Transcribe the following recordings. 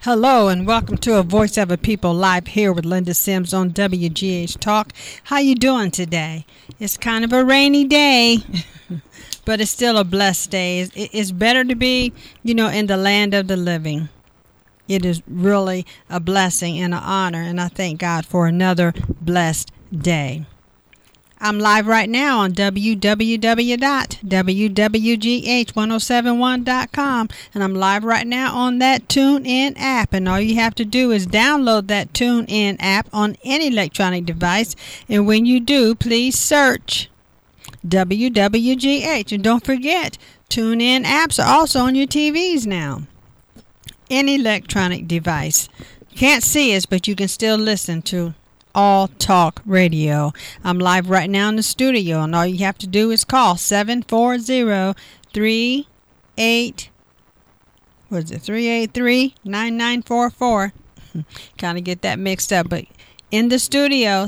Hello and welcome to A Voice of a People live here with Linda Sims on WGH Talk. How you doing today? It's kind of a rainy day, but it's still a blessed day. It's better to be, in the land of the living. It is really a blessing and an honor, and I thank God for another blessed day. I'm live right now on www.wwgh1071.com, and I'm live right now on that TuneIn app, and all you have to do is download that TuneIn app on any electronic device, and when you do, please search WWGH, and don't forget, TuneIn apps are also on your TVs now. Any electronic device. Can't see us, but you can still listen to All Talk Radio. I'm live right now in the studio, and all you have to do is call 383-9944. Kind of get that mixed up, but in the studio,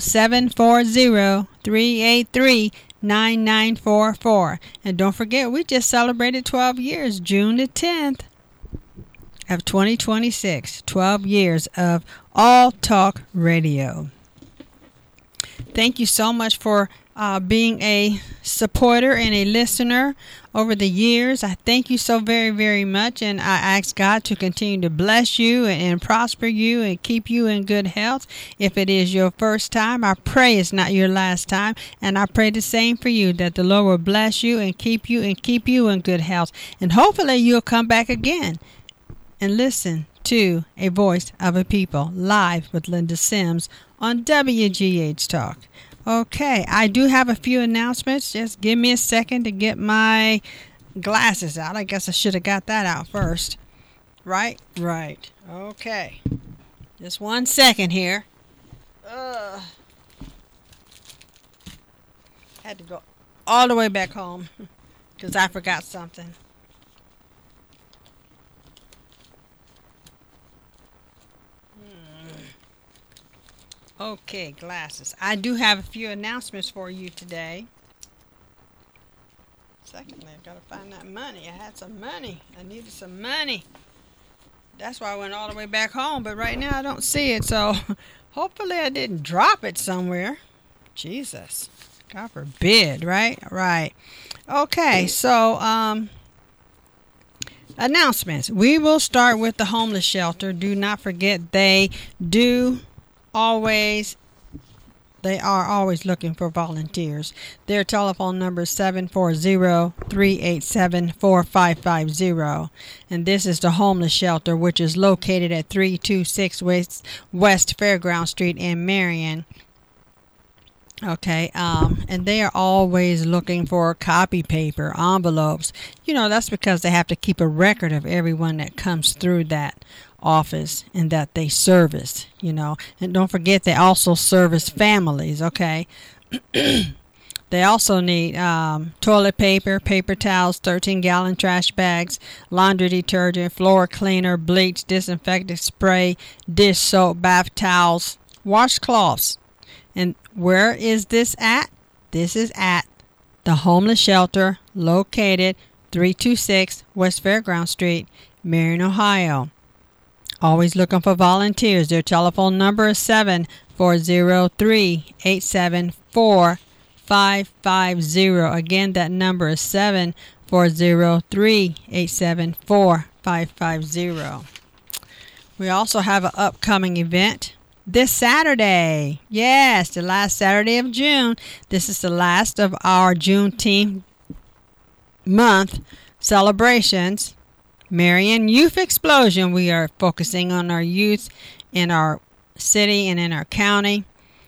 740-383-9944. And don't forget, we just celebrated 12 years, June the 10th of 2026. 12 years of All Talk Radio. Thank you so much for being a supporter and a listener over the years. I thank you so very, very much, and I ask God to continue to bless you and prosper you and keep you in good health. If it is your first time, I pray it's not your last time, and I pray the same for you, that the Lord will bless you and keep you in good health, and hopefully you'll come back again and listen to A Voice of a People live with Linda Sims on WGH Talk. Okay, I do have a few announcements. Just give me a second to get my glasses out. I guess I should have got that out first. Right. Okay. Just 1 second here. Had to go all the way back home because I forgot something. Okay, glasses. I do have a few announcements for you today. Secondly, I've got to find that money. I had some money. I needed some money. That's why I went all the way back home, but right now I don't see it, so hopefully I didn't drop it somewhere. Jesus. God forbid, right? Right. Okay, so, announcements. We will start with the homeless shelter. Do not forget they are always looking for volunteers. Their telephone number is 740-387-4550. And this is the homeless shelter, which is located at 326 West Fairground Street in Marion. Okay, and they are always looking for copy paper, envelopes. That's because they have to keep a record of everyone that comes through that office and that they service, and don't forget they also service families. Okay. They also need toilet paper, paper towels, 13-gallon trash bags, laundry detergent, floor cleaner, bleach, disinfectant spray, dish soap, bath towels, washcloths. And where is this at? This is at the homeless shelter located 326 West Fairground Street, Marion, Ohio. Always looking for volunteers. Their telephone number is 740-387-4550. Again, that number is 740-387-4550. We also have an upcoming event this Saturday. Yes, the last Saturday of June. This is the last of our Juneteenth month celebrations. Marion Youth Explosion. We are focusing on our youth in our city and in our county.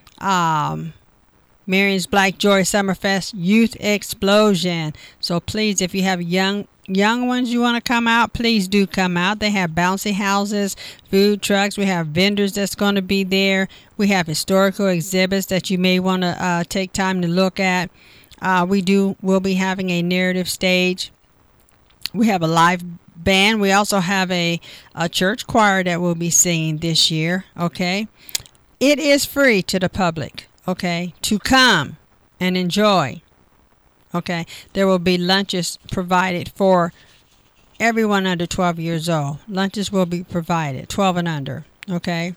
Marion's Black Joy Summerfest Youth Explosion. So please, if you have young ones you want to come out, please do come out. They have bouncy houses, food trucks. We have vendors that's going to be there. We have historical exhibits that you may want to take time to look at. We'll be having a narrative stage. We have a live band. We also have a church choir that will be singing this year. Okay. It is free to the public. Okay. To come and enjoy. Okay. There will be lunches provided for everyone under 12 years old. Lunches will be provided, 12 and under, okay?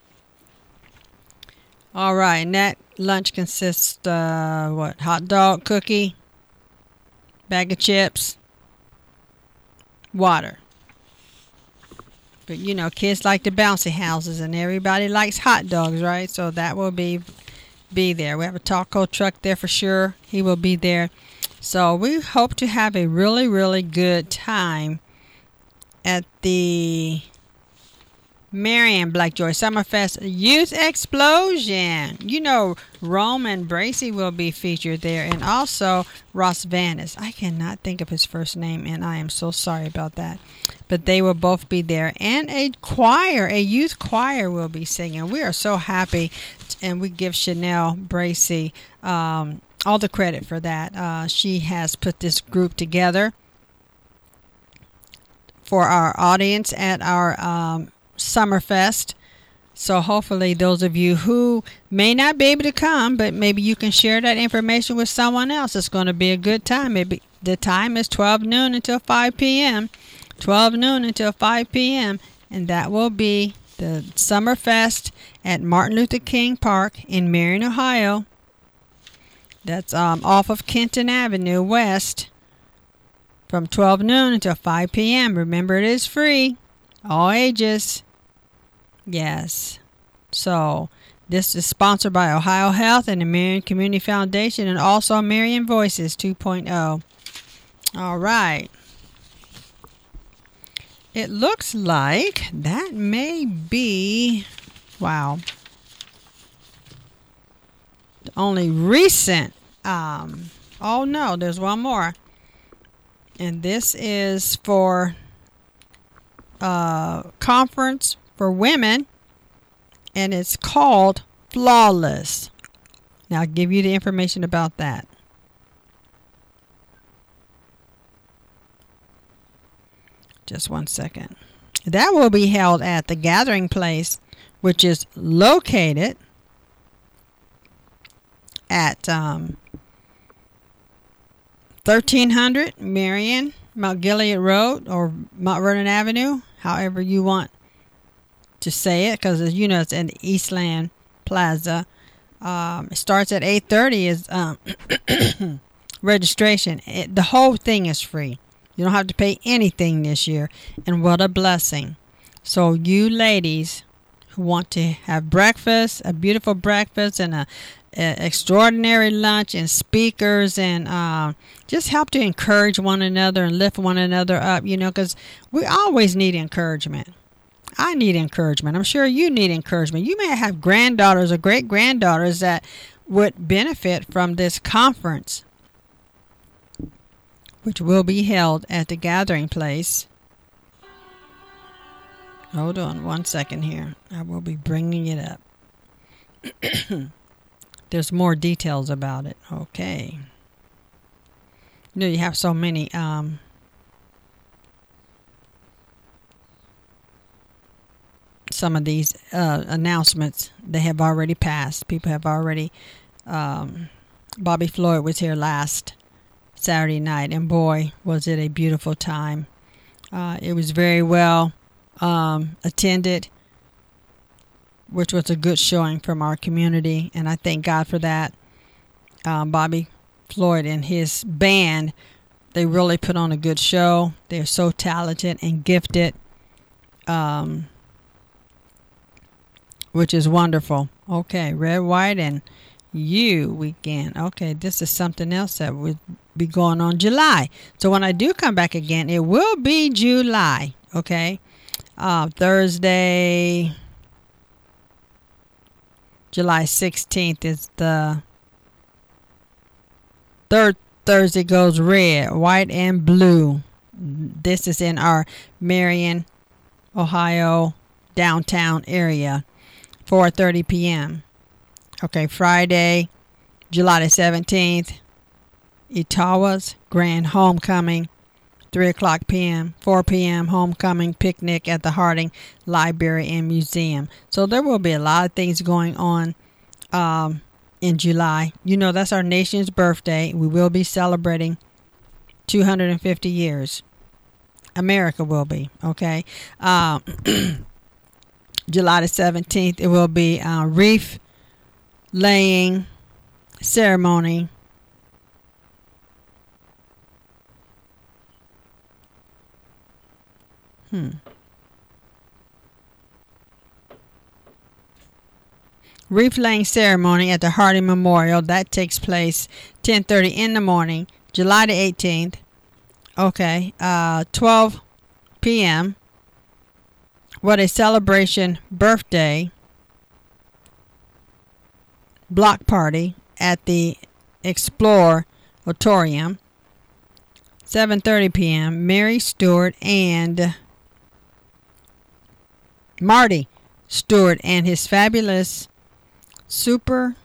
All right, and that lunch consists what? Hot dog, cookie, bag of chips, water. But you know, kids like the bouncy houses, and everybody likes hot dogs, right? So that will be there. We have a taco truck there for sure. He will be there. So we hope to have a really, really good time at the Marion Black Joy Summerfest Youth Explosion. You know, Roman Bracey will be featured there, and also Ross Vanis. I cannot think of his first name, and I am so sorry about that. But they will both be there, and a choir, a youth choir, will be singing. We are so happy, and we give Chanel Bracey all the credit for that. She has put this group together for our audience at our Summerfest. So hopefully those of you who may not be able to come, but maybe you can share that information with someone else. It's going to be a good time. Maybe the time is 12 noon until 5 p.m. 12 noon until 5 p.m. And that will be the Summerfest at Martin Luther King Park in Marion, Ohio. That's off of Kenton Avenue West from 12 noon until 5 p.m. Remember, it is free. All ages. Yes. So this is sponsored by Ohio Health and the Marion Community Foundation, and also Marion Voices 2.0. All right. It looks like that may be, wow, the only recent, oh no, there's one more. And this is for conference for women, and it's called Flawless. Now I'll give you the information about that. Just one second. That will be held at the Gathering Place, which is located at 1300 Marion, Mount Gilead Road, or Mount Vernon Avenue, however you want to say it, because you know it's in the Eastland Plaza. It starts at 8:30 is registration. The whole thing is free. You don't have to pay anything this year, and what a blessing. So you ladies who want to have breakfast, a beautiful breakfast, and a extraordinary lunch, and speakers, and just help to encourage one another and lift one another up, you know, because we always need encouragement. I need encouragement. I'm sure you need encouragement. You may have granddaughters or great-granddaughters that would benefit from this conference, which will be held at the Gathering Place. Hold on one second here. I will be bringing it up. There's more details about it. Okay. You know, you have so many some of these announcements, they have already passed. People have already Bobby Floyd was here last Saturday night, and boy, was it a beautiful time. It was very well attended, which was a good showing from our community, and I thank God for that. Bobby Floyd and his band, they really put on a good show. They're so talented and gifted, which is wonderful. Okay, Red, White, and You weekend. Okay, this is something else that would be going on July. So when I do come back again, it will be July. Okay, Thursday, July 16th is the third Thursday. Goes red, white, and blue. This is in our Marion, Ohio downtown area, 4:30 p.m. Okay, Friday, July the 17th, Etawa's Grand Homecoming, 3 o'clock p.m., 4 p.m. Homecoming Picnic at the Harding Library and Museum. So there will be a lot of things going on in July. You know, that's our nation's birthday. We will be celebrating 250 years America will be, okay? July the 17th, it will be wreath laying ceremony. Wreath laying ceremony at the Harding Memorial. That takes place 10:30 in the morning, July the 18th. Okay, 12 p.m. What a celebration birthday block party at the Explore Auditorium. 7:30 p.m. Mary Stewart and Marty Stewart and his fabulous super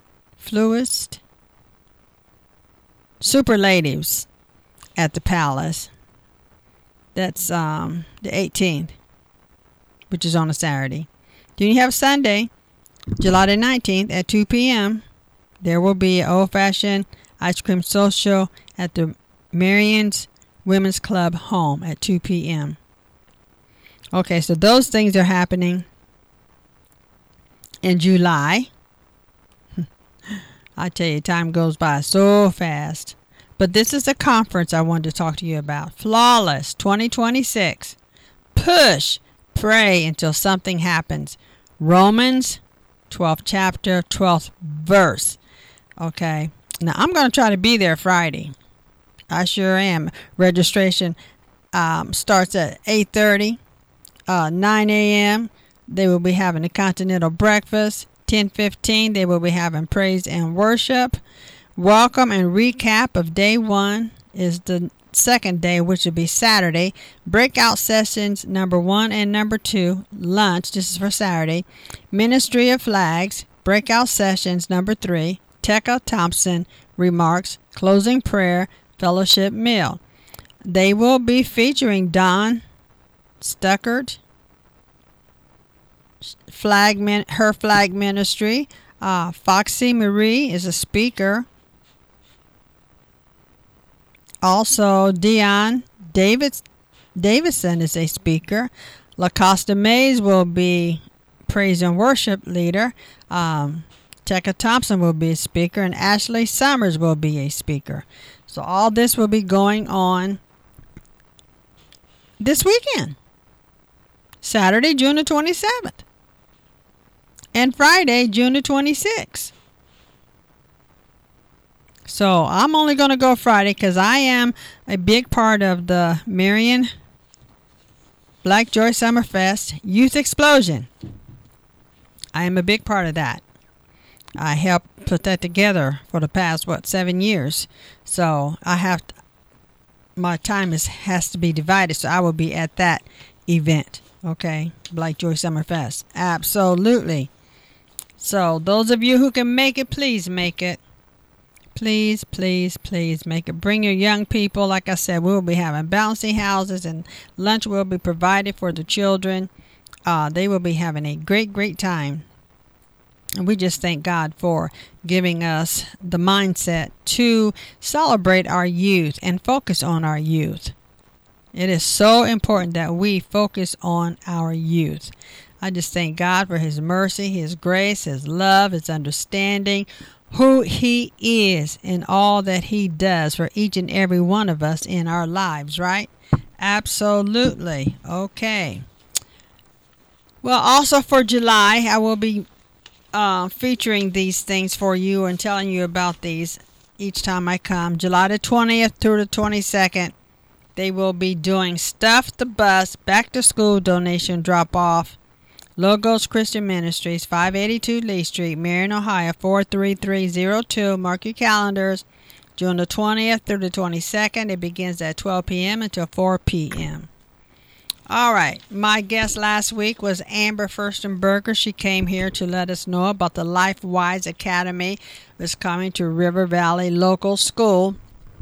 ladies at the Palace. That's the 18th, which is on a Saturday. Then you have Sunday, July the 19th at 2 p.m. There will be an old-fashioned ice cream social at the Marion's Women's Club home at 2 p.m. Okay, so those things are happening in July. I tell you, time goes by so fast. But this is the conference I wanted to talk to you about. Flawless 2026. Push. Pray until something happens. Romans 12th chapter, 12th verse. Okay. Now, I'm going to try to be there Friday. I sure am. Registration starts at 8:30, 9 a.m. They will be having a continental breakfast. 10:15, they will be having praise and worship. Welcome and recap of day 1 is the second day, which will be Saturday. Breakout sessions number 1 and number 2. Lunch, this is for Saturday. Ministry of Flags. Breakout sessions number 3. Tekka Thompson remarks. Closing prayer. Fellowship meal. They will be featuring Don Stuckert, her flag ministry. Foxy Marie is a speaker. Also, Dion Davison is a speaker. LaCosta Mays will be praise and worship leader. Tekka Thompson will be a speaker, and Ashley Summers will be a speaker. So all this will be going on this weekend. Saturday, June the 27th. And Friday, June the 26th. So I'm only going to go Friday because I am a big part of the Marion Black Joy Summerfest Youth Explosion. I am a big part of that. I helped put that together for the past, 7 years. So my time has to be divided, so I will be at that event. Okay, Black Joy Summerfest. Absolutely. So those of you who can make it, please make it. Please, please, please make it. Bring your young people. Like I said, we'll be having bouncy houses and lunch will be provided for the children. They will be having a great, great time. And we just thank God for giving us the mindset to celebrate our youth and focus on our youth. It is so important that we focus on our youth. I just thank God for His mercy, His grace, His love, His understanding, who He is and all that He does for each and every one of us in our lives, right? Absolutely. Okay. Well, also for July, I will be featuring these things for you and telling you about these each time I come. July the 20th through the 22nd, they will be doing Stuff the Bus back to school donation drop off. Logos Christian Ministries, 582 Lee Street, Marion, Ohio, 43302. Mark your calendars. June the 20th through the 22nd. It begins at 12 p.m. until 4 p.m. All right. My guest last week was Amber Furstenberger. She came here to let us know about the LifeWise Academy that's coming to River Valley Local School.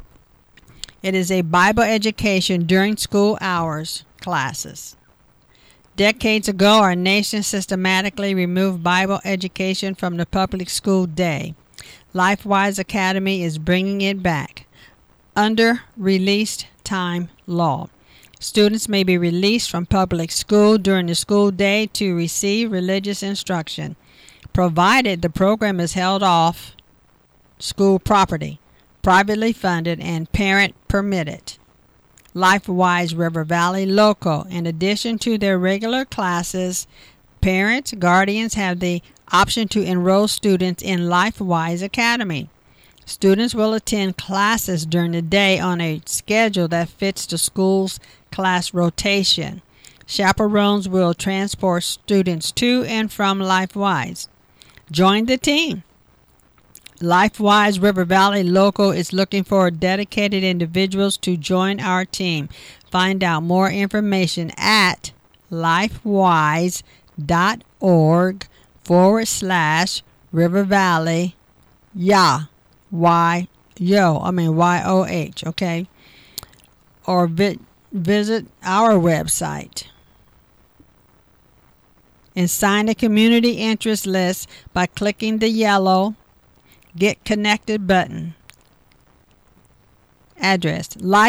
It is a Bible education during school hours classes. Decades ago, our nation systematically removed Bible education from the public school day. LifeWise Academy is bringing it back under released time law. Students may be released from public school during the school day to receive religious instruction, provided the program is held off school property, privately funded, and parent permitted. LifeWise River Valley Local. In addition to their regular classes, parents, guardians have the option to enroll students in LifeWise Academy. Students will attend classes during the day on a schedule that fits the school's class rotation. Chaperones will transport students to and from LifeWise. Join the team. LifeWise River Valley Local is looking for dedicated individuals to join our team. Find out more information at lifewise.org/River Valley YOH, okay? Or visit our website. And sign the community interest list by clicking the yellow Get Connected button. Address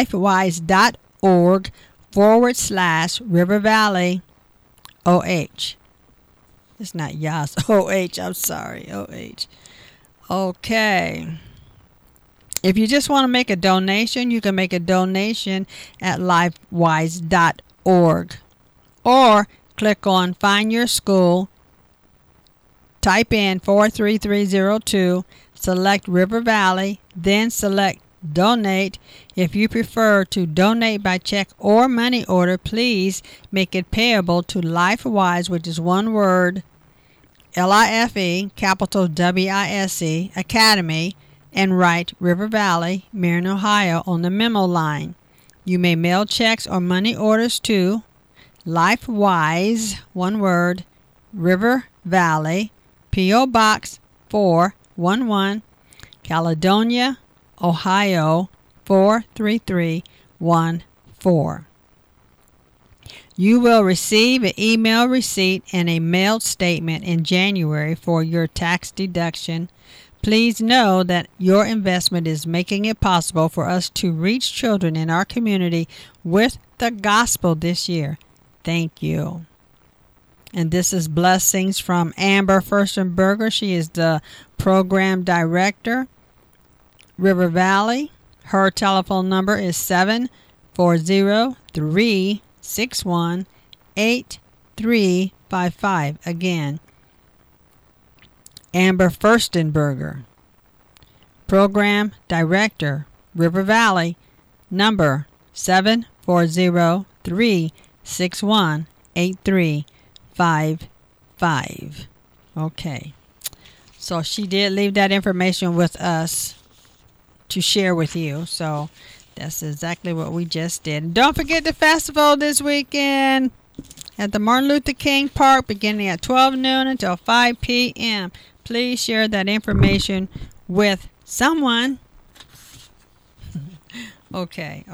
lifewise.org/River Valley OH. It's not Yas, OH, I'm sorry, OH. Okay. If you just want to make a donation, you can make a donation at lifewise.org. Or click on Find Your School, type in 43302, select River Valley, then select Donate. If you prefer to donate by check or money order, please make it payable to LifeWise, which is one word, LIFE, capital WISE, Academy, and write River Valley, Marion, Ohio on the memo line. You may mail checks or money orders to LifeWise, one word, River Valley, P.O. Box 411, Caledonia, Ohio 43314. You will receive an email receipt and a mailed statement in January for your tax deduction. Please know that your investment is making it possible for us to reach children in our community with the gospel this year. Thank you. And this is blessings from Amber Furstenberger. She is the program director, River Valley. Her telephone number is 740-361-8355. Again, Amber Furstenberger, program director, River Valley, number 740-361-8355. Okay. So she did leave that information with us to share with you. So that's exactly what we just did. And don't forget the festival this weekend at the Martin Luther King Park beginning at 12 noon until 5 p.m. Please share that information with someone. Okay.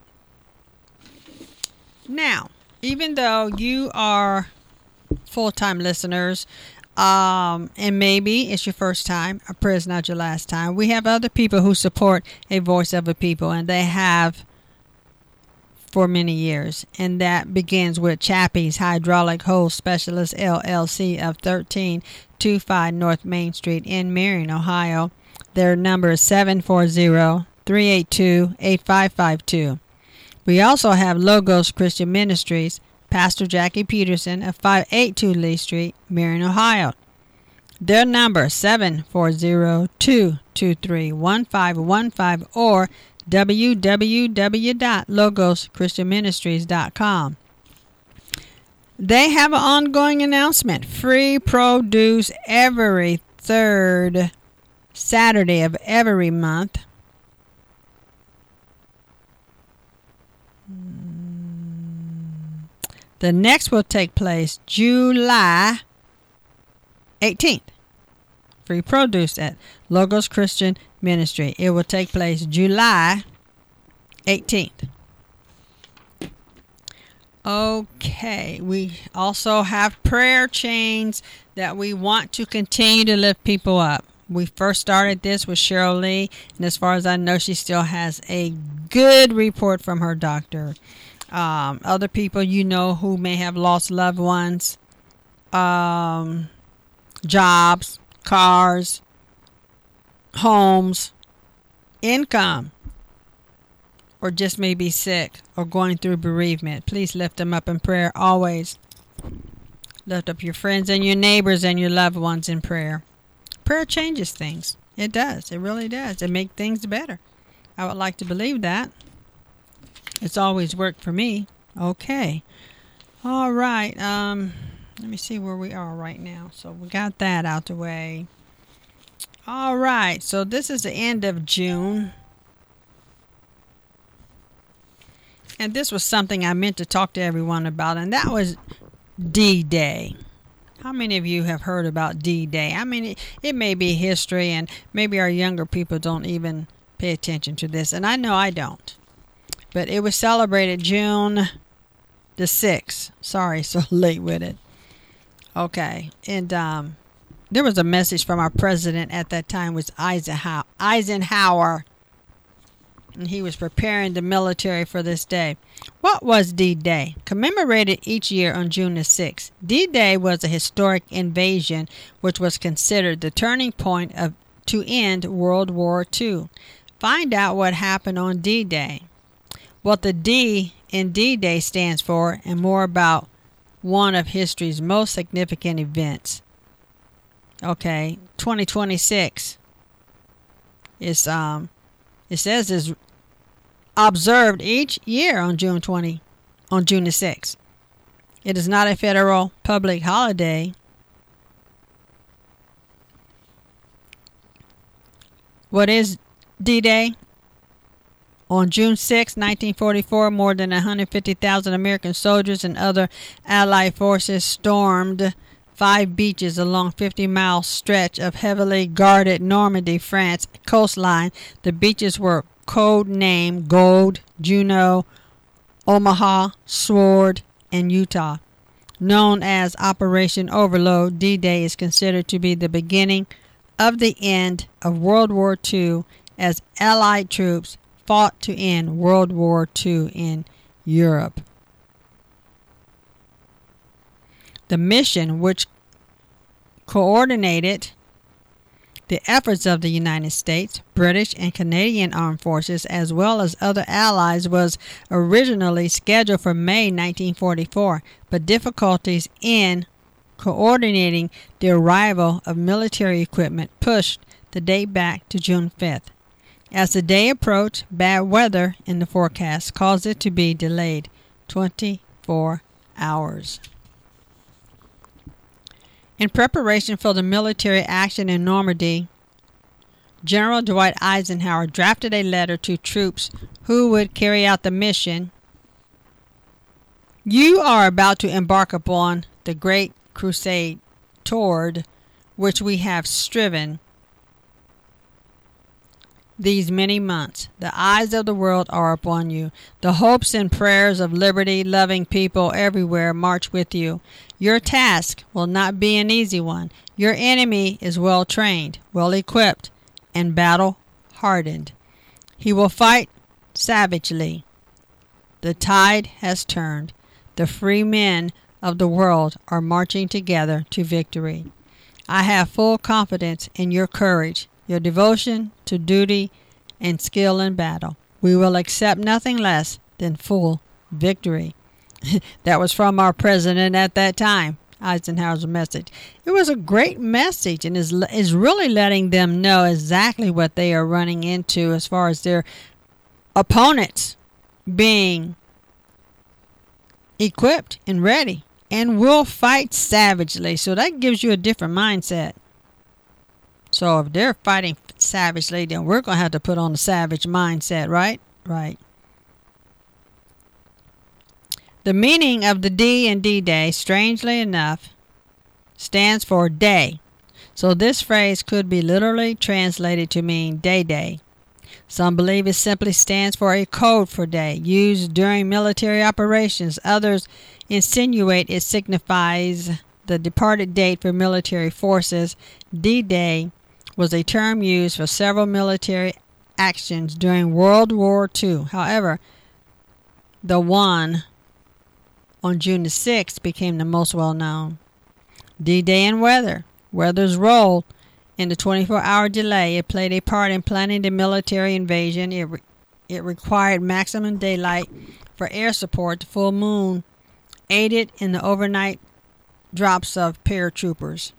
Now, even though you are full-time listeners, and maybe it's your first time, a prayer is not your last time, we have other people who support A Voice of a People, and they have for many years. And that begins with Chappie's Hydraulic Hose Specialist LLC of 1325 North Main Street in Marion, Ohio. Their number is 740-382-8552. We also have Logos Christian Ministries, Pastor Jackie Peterson of 582 Lee Street, Marion, Ohio. Their number 740-223-1515 or www.logoschristianministries.com. They have an ongoing announcement. Free produce every third Saturday of every month. The next will take place July 18th. Free produce at Logos Christian Ministry. It will take place July 18th. Okay, we also have prayer chains that we want to continue to lift people up. We first started this with Cheryl Lee, and as far as I know, she still has a good report from her doctor. other people you know who may have lost loved ones, jobs, cars, homes, income, or just maybe sick or going through bereavement. Please lift them up in prayer always. Lift up your friends and your neighbors and your loved ones in prayer. Prayer changes things. It does. It really does. It makes things better. I would like to believe that. It's always worked for me. Okay. All right. Let me see where we are right now. So we got that out the way. All right. So this is the end of June. And this was something I meant to talk to everyone about, and that was D-Day. How many of you have heard about D-Day? I mean, it may be history, and maybe our younger people don't even pay attention to this, and I know I don't. But it was celebrated June the 6th. Sorry, so late with it. Okay, and there was a message from our president at that time, was Eisenhower. And he was preparing the military for this day. What was D-Day? Commemorated each year on June the 6th. D-Day was a historic invasion which was considered the turning point to end World War II. Find out what happened on D-Day, what the D in D-Day stands for, and more about one of history's most significant events. Okay, 2026 is it says is observed each year on June the 6th. It is not a federal public holiday. What is D-Day? On June 6, 1944, more than 150,000 American soldiers and other Allied forces stormed 5 beaches along 50-mile stretch of heavily guarded Normandy, France coastline. The beaches were code-named Gold, Juno, Omaha, Sword, and Utah. Known as Operation Overlord, D-Day is considered to be the beginning of the end of World War II as Allied troops fought to end World War II in Europe. The mission, which coordinated the efforts of the United States, British, and Canadian armed forces, as well as other allies, was originally scheduled for May 1944, but difficulties in coordinating the arrival of military equipment pushed the date back to June 5th. As the day approached, bad weather in the forecast caused it to be delayed 24 hours. In preparation for the military action in Normandy, General Dwight Eisenhower drafted a letter to troops who would carry out the mission. You are about to embark upon the great crusade toward which we have striven these many months. The eyes of the world are upon you. The hopes and prayers of liberty-loving people everywhere march with you. Your task will not be an easy one. Your enemy is well trained, well equipped, and battle-hardened. He will fight savagely. The tide has turned. The free men of the world are marching together to victory. I have full confidence in your courage, your devotion to duty, and skill in battle. We will accept nothing less than full victory. That was from our president at that time, Eisenhower's message. It was a great message, and is really letting them know exactly what they are running into as far as their opponents being equipped and ready and will fight savagely. So that gives you a different mindset. So if they're fighting savagely, then we're going to have to put on the savage mindset, right? Right. The meaning of the D in D-Day, strangely enough, stands for day. So this phrase could be literally translated to mean day-day. Some believe it simply stands for a code for day, used during military operations. Others insinuate it signifies the departed date for military forces. D-Day was a term used for several military actions during World War II. However, The one on June the 6th became the most well-known. D-Day and weather. Weather's role in the 24-hour delay. It played a part in planning the military invasion. It required maximum daylight for air support. The full moon aided in the overnight drops of paratroopers.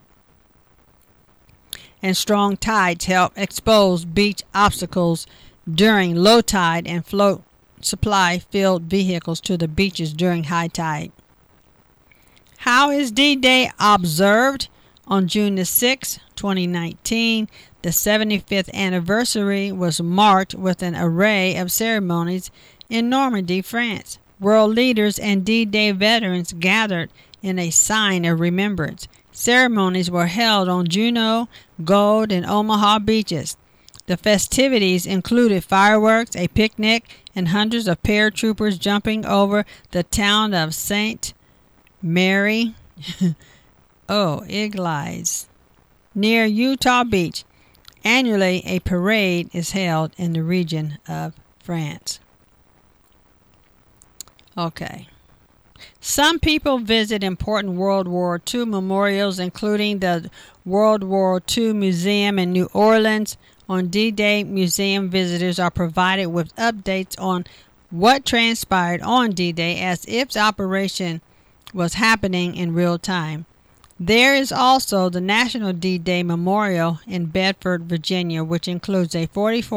And strong tides helped expose beach obstacles during low tide and float supply-filled vehicles to the beaches during high tide. How is D-Day observed? On June the 6th, 2019, the 75th anniversary was marked with an array of ceremonies in Normandy, France. World leaders and D-Day veterans gathered in a sign of remembrance. Ceremonies were held on Juno, Gold, and Omaha beaches. The festivities included fireworks, a picnic, and hundreds of paratroopers jumping over the town of St. Mary Église near Utah Beach. Annually, a parade is held in the region of France. Okay. Some people visit important World War II memorials, including the World War II Museum in New Orleans. On D-Day, museum visitors are provided with updates on what transpired on D-Day as if the operation was happening in real time. There is also the National D-Day Memorial in Bedford, Virginia, which includes a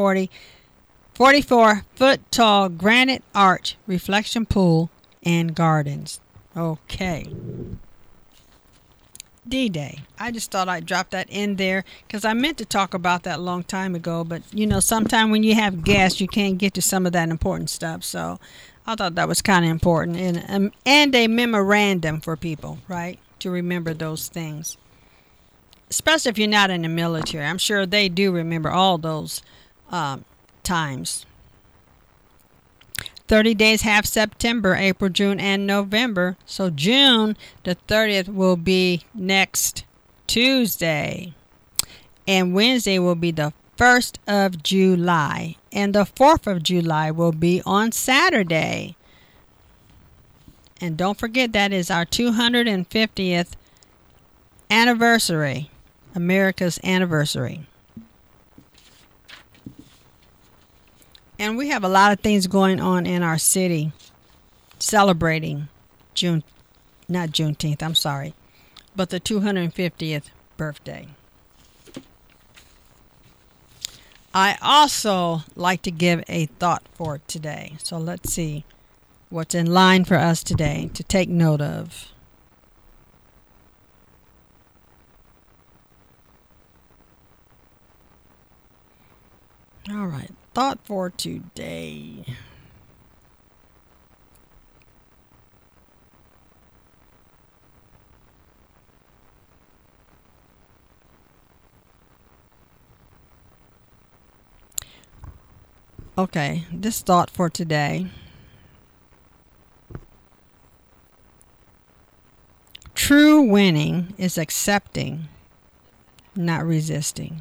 44-foot tall granite arch, reflection pool, and gardens. Okay. D-Day. I just thought I'd drop that in there because I meant to talk about that a long time ago, but sometime when you have guests, you can't get to some of that important stuff. So I thought that was kind of important and a memorandum for people, right, to remember those things. Especially if you're not in the military. I'm sure they do remember all those times. 30 days have September, April, June, and November. So June the 30th will be next Tuesday. And Wednesday will be the 1st of July. And the 4th of July will be on Saturday. And don't forget that is our 250th anniversary. America's anniversary. And we have a lot of things going on in our city celebrating not Juneteenth, I'm sorry, but the 250th birthday. I also like to give a thought for today. So let's see what's in line for us today to take note of. All right. Thought for today. Okay, this thought for today. True winning is accepting, not resisting.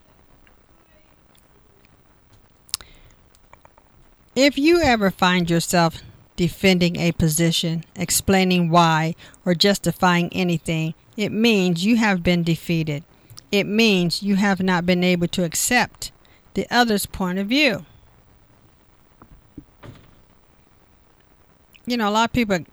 If you ever find yourself defending a position, explaining why, or justifying anything, it means you have been defeated. It means you have not been able to accept the other's point of view. A lot of people,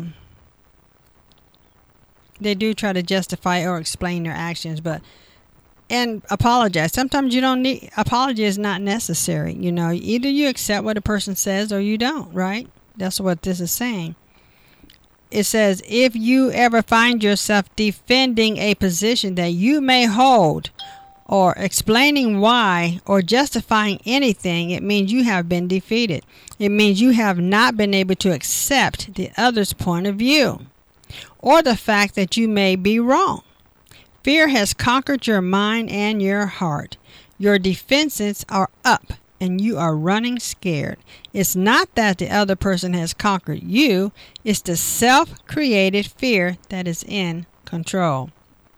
they do try to justify or explain their actions, and apologize. Sometimes you don't need, apology is not necessary. Either you accept what a person says or you don't, right? That's what this is saying. It says, if you ever find yourself defending a position that you may hold or explaining why or justifying anything, it means you have been defeated. It means you have not been able to accept the other's point of view or the fact that you may be wrong. Fear has conquered your mind and your heart. Your defenses are up and you are running scared. It's not that the other person has conquered you. It's the self-created fear that is in control.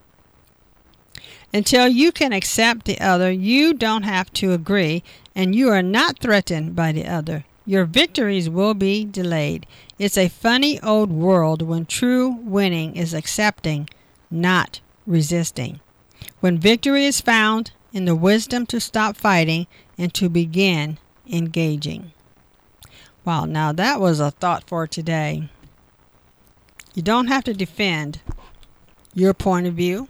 Until you can accept the other, you don't have to agree, and you are not threatened by the other. your victories will be delayed. It's a funny old world when true winning is accepting, not resisting. When victory is found in the wisdom to stop fighting and to begin engaging. Wow, now that was a thought for today. You don't have to defend your point of view.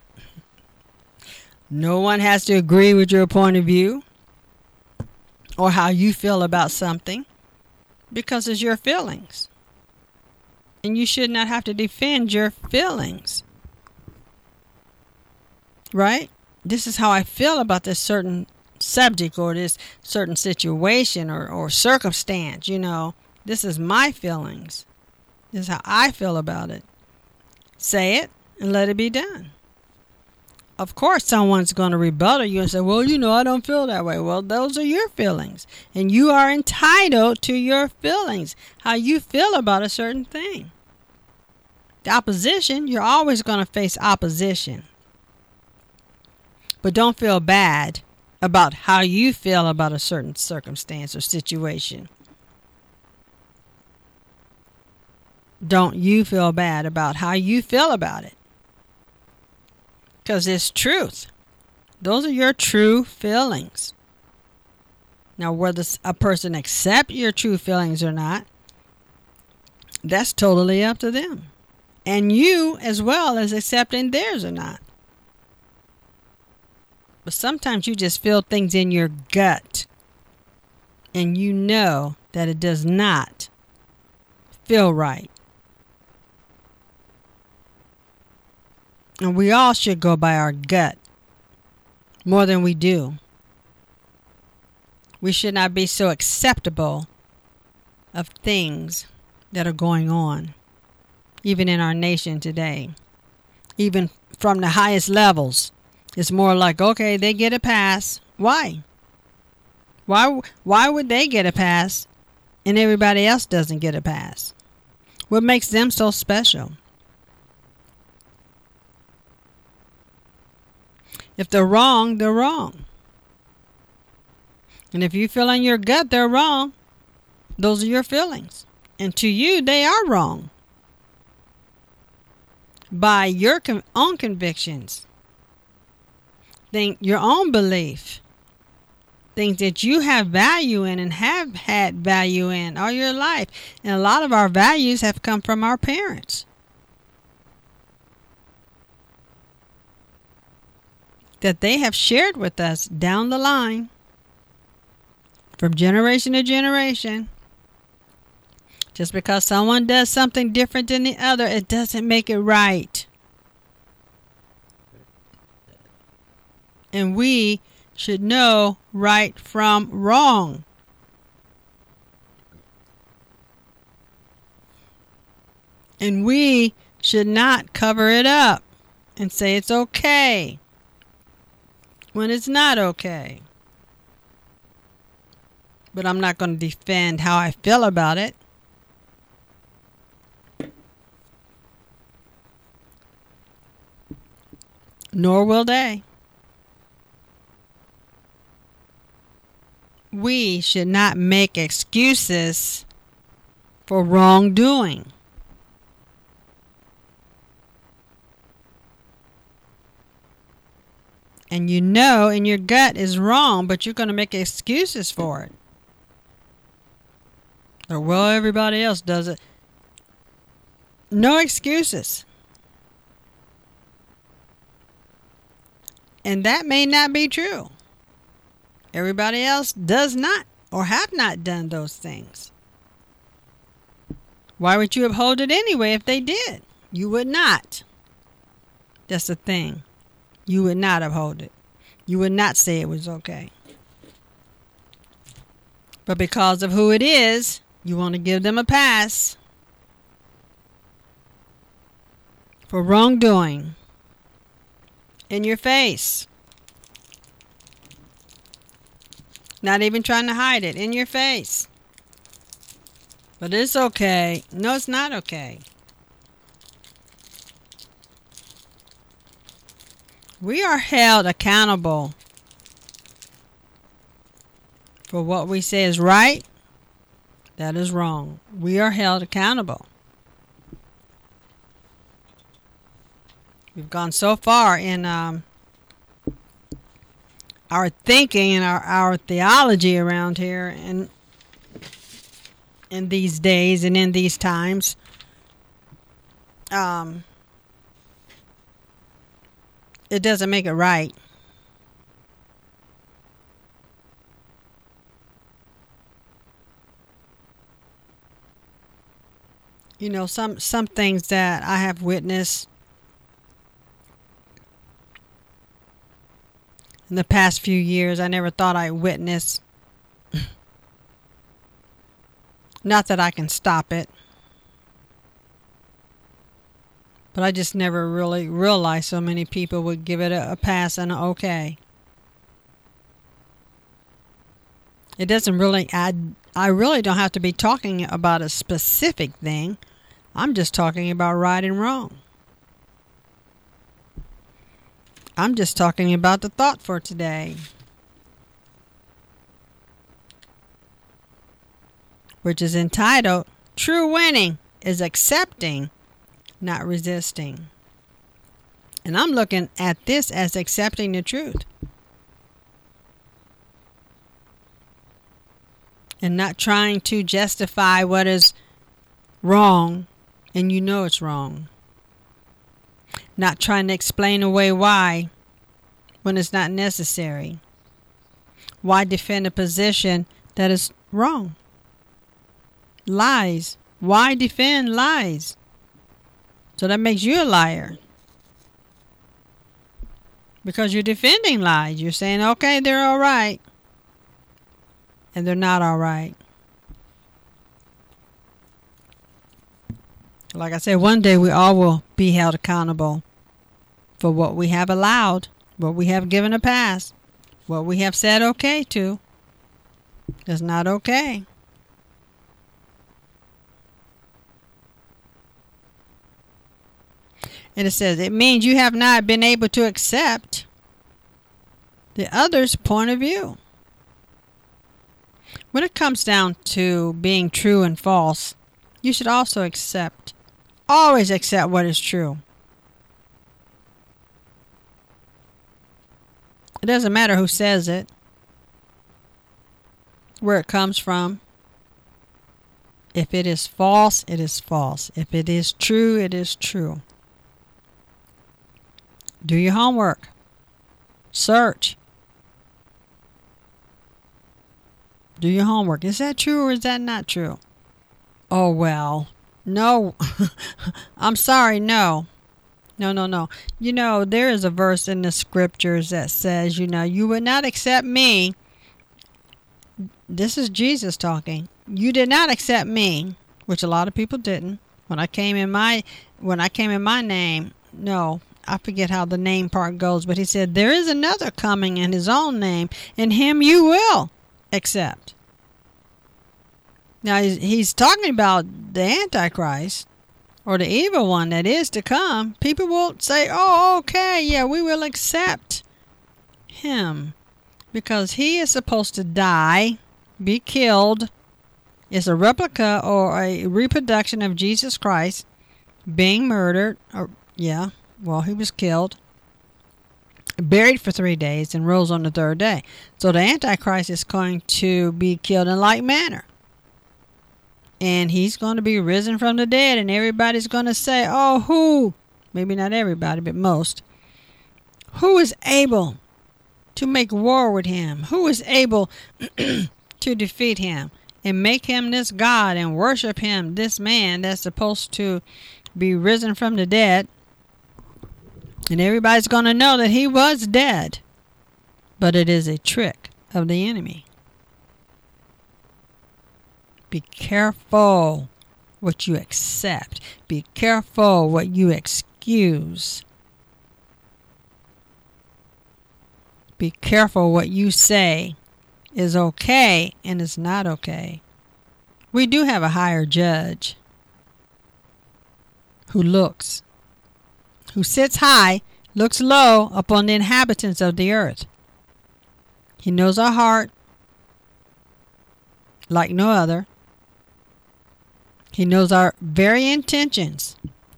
No one has to agree with your point of view or how you feel about something, because it's your feelings. And you should not have to defend your feelings. Right? This is how I feel about this certain subject or this certain situation or circumstance, you know. This is my feelings. This is how I feel about it. Say it and let it be done. Of course, someone's going to rebuttal you and say, well, you know, I don't feel that way. Well, those are your feelings. And you are entitled to your feelings, how you feel about a certain thing. The opposition, you're always going to face opposition. But don't feel bad about how you feel about a certain circumstance or situation. Don't you feel bad about how you feel about it. Because it's truth. Those are your true feelings. Now, whether a person accepts your true feelings or not, that's totally up to them. And you as well as accepting theirs or not. But sometimes you just feel things in your gut. And you know that it does not feel right. And we all should go by our gut more than we do. We should not be so acceptable of things that are going on, even in our nation today. Even from the highest levels, it's more like, okay, they get a pass. Why? Why would they get a pass and everybody else doesn't get a pass? What makes them so special? If they're wrong, they're wrong. And if you feel in your gut they're wrong, those are your feelings. And to you, they are wrong. By your own convictions. Your own belief. Things that you have value in and have had value in all your life. And a lot of our values have come from our parents. That they have shared with us down the line from generation to generation. Just because someone does something different than the other, it doesn't make it right. And we should know right from wrong. And we should not cover it up and say it's okay when it's not okay. But I'm not going to defend how I feel about it. Nor will they. We should not make excuses for wrongdoing. And you know in your gut is wrong, but you're going to make excuses for it. Or, well, everybody else does it. No excuses. And that may not be true. Everybody else does not or have not done those things. Why would you uphold it anyway if they did? You would not. That's the thing. You would not uphold it. You would not say it was okay. But because of who it is, you want to give them a pass for wrongdoing in your face. Not even trying to hide it in your face. But it's okay. No, it's not okay. We are held accountable for what we say is right. That is wrong. We are held accountable. We've gone so far in our thinking and our theology around here and in these days and in these times. It doesn't make it right. You know, some things that I have witnessed in the past few years, I never thought I'd witness. Not that I can stop it, but I just never really realized so many people would give it a pass and an okay. It doesn't really, I really don't have to be talking about a specific thing. I'm just talking about right and wrong. I'm just talking about the thought for today, which is entitled, True Winning is Accepting, Not Resisting. And I'm looking at this as accepting the truth and not trying to justify what is wrong, and you know it's wrong. Not trying to explain away why when it's not necessary. Why defend a position that is wrong? Lies. Why defend lies? So that makes you a liar. Because you're defending lies. You're saying, okay, they're all right. And they're not all right. Like I said, one day we all will be held accountable for what we have allowed, what we have given a pass, what we have said okay to. It's not okay. And it says, it means you have not been able to accept the other's point of view. When it comes down to being true and false, you should also always accept what is true. It doesn't matter who says it, where it comes from. If it is false, it is false. If it is true, it is true. Do your homework. Search. Do your homework. Is that true or is that not true? Oh, well, no. I'm sorry, no. No. You know, there is a verse in the scriptures that says, you know, you would not accept me. This is Jesus talking. You did not accept me, which a lot of people didn't. When I came in my name, no. I forget how the name part goes, but he said, there is another coming in his own name, and him you will accept. Now, he's talking about the Antichrist, or the evil one that is to come. People will say, oh, okay, yeah, we will accept him, because he is supposed to die, be killed. It's a replica or a reproduction of Jesus Christ being murdered, well, he was killed, buried for 3 days, and rose on the third day. So the Antichrist is going to be killed in like manner. And he's going to be risen from the dead, and everybody's going to say, oh, who? Maybe not everybody, but most. Who is able to make war with him? Who is able to defeat him and make him this God and worship him, this man that's supposed to be risen from the dead? And everybody's going to know that he was dead. But it is a trick of the enemy. Be careful what you accept. Be careful what you excuse. Be careful what you say is okay and is not okay. We do have a higher judge who sits high, looks low upon the inhabitants of the earth. He knows our heart like no other. He knows our very intentions.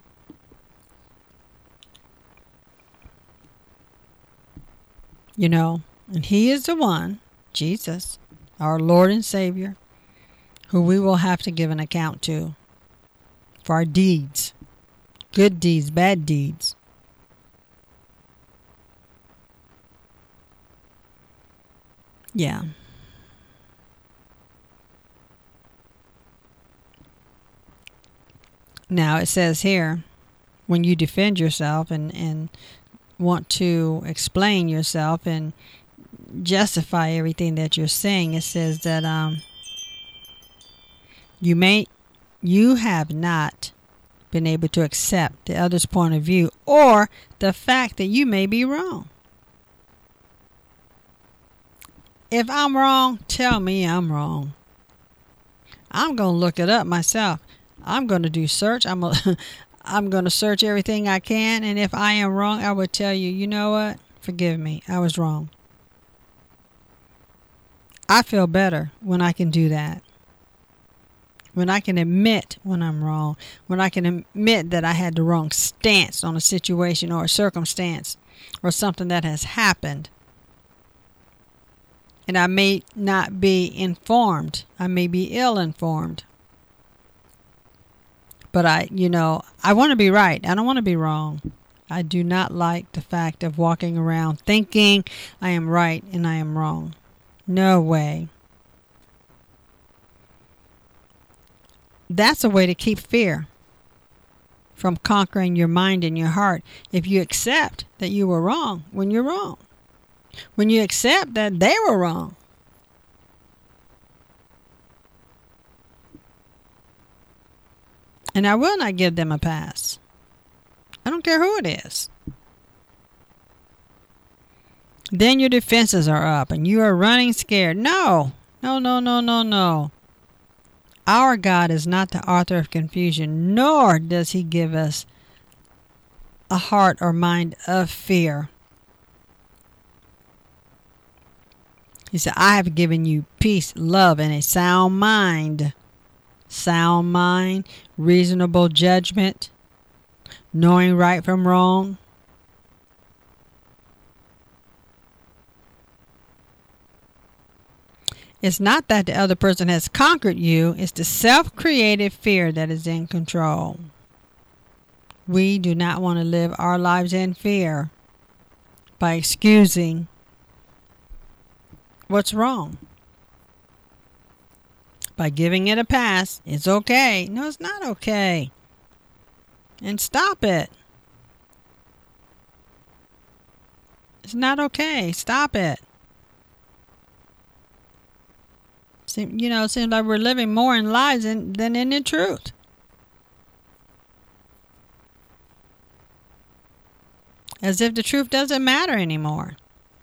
You know, and He is the one, Jesus, our Lord and Savior, who we will have to give an account to for our deeds, good deeds, bad deeds. Yeah. Now it says here, when you defend yourself and want to explain yourself and justify everything that you're saying, it says that you have not been able to accept the other's point of view or the fact that you may be wrong. If I'm wrong, tell me I'm wrong. I'm going to look it up myself. I'm going to do search. I'm going to search everything I can, and if I am wrong, I would tell you, you know what? Forgive me. I was wrong. I feel better when I can do that. When I can admit when I'm wrong. When I can admit that I had the wrong stance on a situation or a circumstance or something that has happened. And I may not be informed. I may be ill-informed. But I want to be right. I don't want to be wrong. I do not like the fact of walking around thinking I am right and I am wrong. No way. That's a way to keep fear from conquering your mind and your heart. If you accept that you were wrong when you're wrong. When you accept that they were wrong. And I will not give them a pass. I don't care who it is. Then your defenses are up and you are running scared. No. Our God is not the author of confusion, nor does He give us a heart or mind of fear. He said, I have given you peace, love, and a sound mind. Sound mind, reasonable judgment, knowing right from wrong. It's not that the other person has conquered you. It's the self-created fear that is in control. We do not want to live our lives in fear by excusing what's wrong. By giving it a pass. It's okay. No, it's not okay. And stop it. It's not okay. Stop it. It seems like we're living more in lies than in the truth. As if the truth doesn't matter anymore.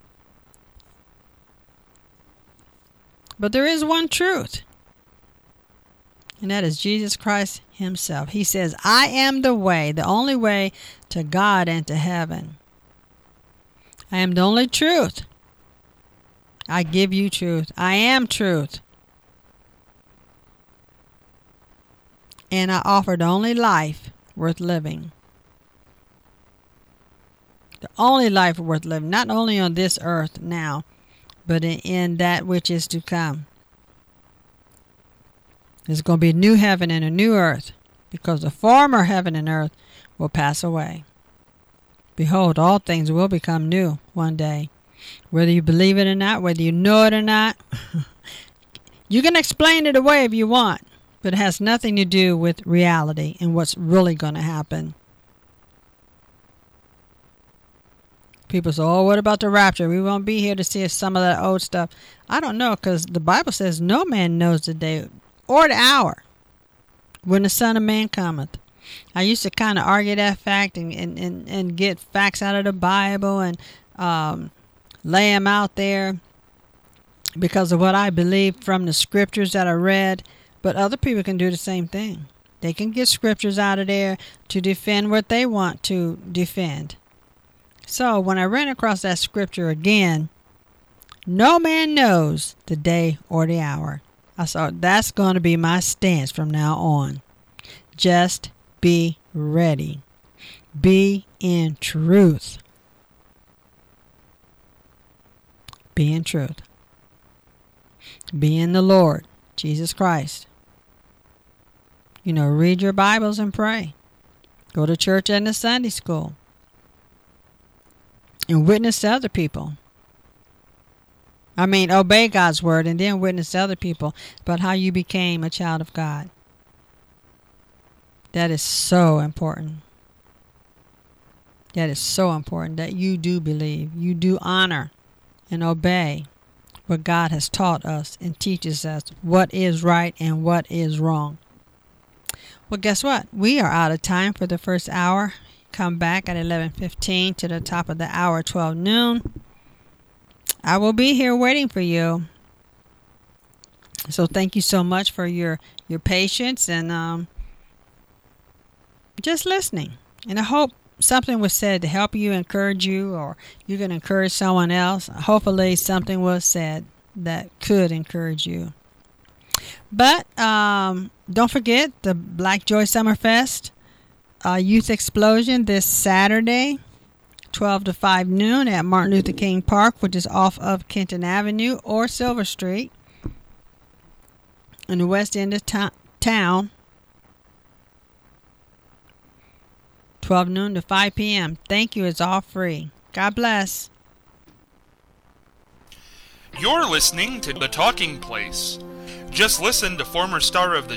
But there is one truth. And that is Jesus Christ Himself. He says, I am the way, the only way to God and to heaven. I am the only truth. I give you truth. I am truth. And I offer the only life worth living. The only life worth living, not only on this earth now, but in that which is to come. There's going to be a new heaven and a new earth, because the former heaven and earth will pass away. Behold, all things will become new one day. Whether you believe it or not, whether you know it or not, you can explain it away if you want, but it has nothing to do with reality and what's really going to happen. People say, oh, what about the rapture? We won't be here to see some of that old stuff. I don't know, because the Bible says no man knows the day or the hour when the Son of Man cometh. I used to kind of argue that fact and get facts out of the Bible and lay them out there because of what I believe from the scriptures that I read. But other people can do the same thing. They can get scriptures out of there to defend what they want to defend. So when I ran across that scripture again, no man knows the day or the hour. I thought that's going to be my stance from now on. Just be ready. Be in truth. Be in truth. Be in the Lord, Jesus Christ. Read your Bibles and pray. Go to church and to Sunday school. And witness to other people. Obey God's word and then witness to other people about how you became a child of God. That is so important. That is so important that you do believe, you do honor and obey what God has taught us and teaches us what is right and what is wrong. Well, guess what? We are out of time for the first hour. Come back at 11:15 to the top of the hour, 12 noon. I will be here waiting for you. So thank you so much for your patience and just listening. And I hope something was said to help you, encourage you, or you can encourage someone else. Hopefully something was said that could encourage you. But don't forget the Black Joy Summerfest Youth Explosion this Saturday, 12 to 5 noon at Martin Luther King Park, which is off of Kenton Avenue or Silver Street in the west end of town. 12 noon to 5 p.m. Thank you. It's all free. God bless. You're listening to The Talking Place. Just listen to former star of the